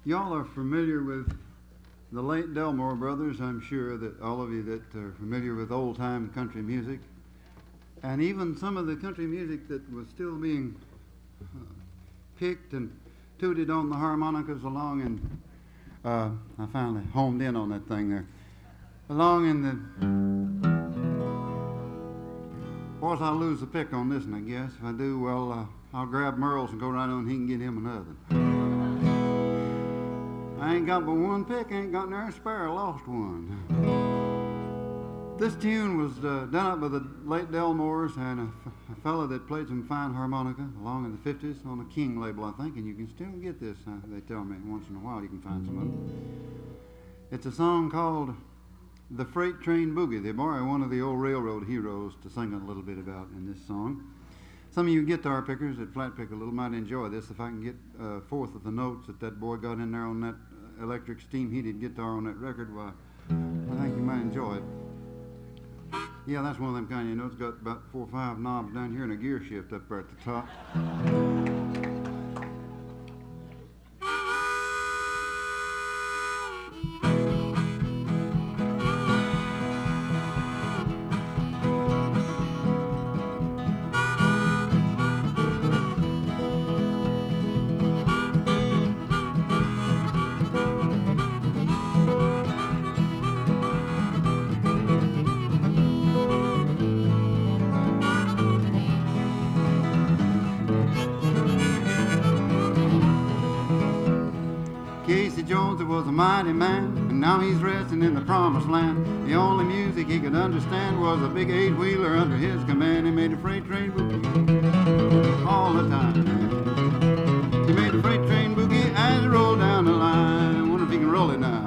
Y'all are familiar with the late Delmore brothers. I'm sure that all of you that are familiar with old-time country music, and even some of the country music that was still being picked and tooted on the harmonicas along in, I finally homed in on that thing there, along in the, boys, I'll lose the pick on this one, I guess. If I do, well, I'll grab Merle's and go right on and he can get him another. I ain't got but one pick, ain't got nary spare, I lost one. This tune was done up by the late Delmores and a fellow that played some fine harmonica along in the 50s on the King label, I think, and you can still get this. They tell me once in a while you can find some of it. It's a song called The Freight Train Boogie. They borrow one of the old railroad heroes to sing a little bit about in this song. Some of you guitar pickers that flat pick a little might enjoy this. If I can get a fourth of the notes that boy got in there on that electric steam heated guitar on that record, why, I think you might enjoy it. Yeah, that's one of them kind, you know, it's got about 4 or 5 knobs down here and a gear shift up there at the top. Casey Jones was a mighty man, and now he's resting in the promised land. The only music he could understand was a big 8-wheeler under his command. He made a freight train boogie all the time. He made a freight train boogie as it rolled down the line. I wonder if he can roll it now.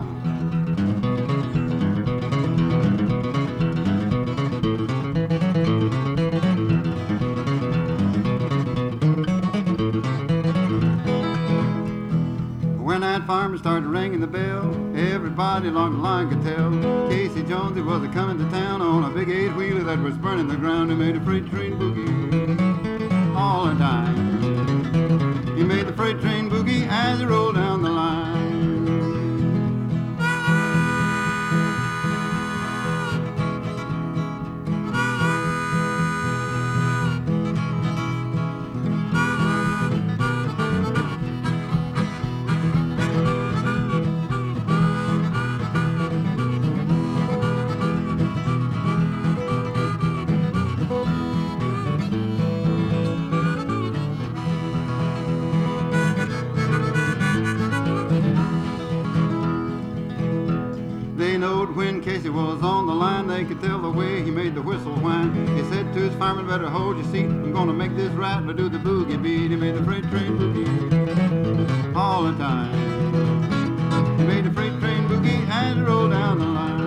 When that fireman started ringing the bell, everybody along the line could tell Casey Jones, he was a-coming to town on a big 8-wheeler that was burning the ground. He made a freight train boogie all the time. He made the freight train boogie as it rolled down the line. They knowed when Casey was on the line, they could tell the way he made the whistle whine. He said to his fireman, better hold your seat, I'm gonna make this right and do the boogie beat. He made the freight train boogie all the time. He made the freight train boogie as it rolled down the line.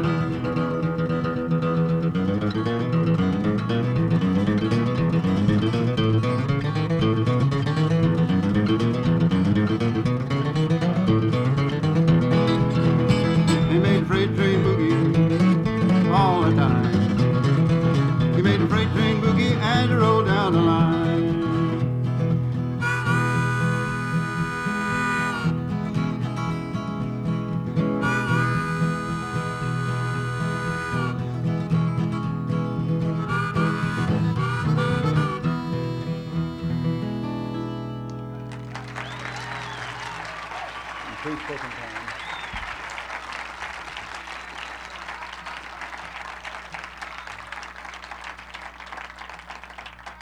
Freight train boogie all the time. He made a freight train boogie as it rolled down the line. Please take some time.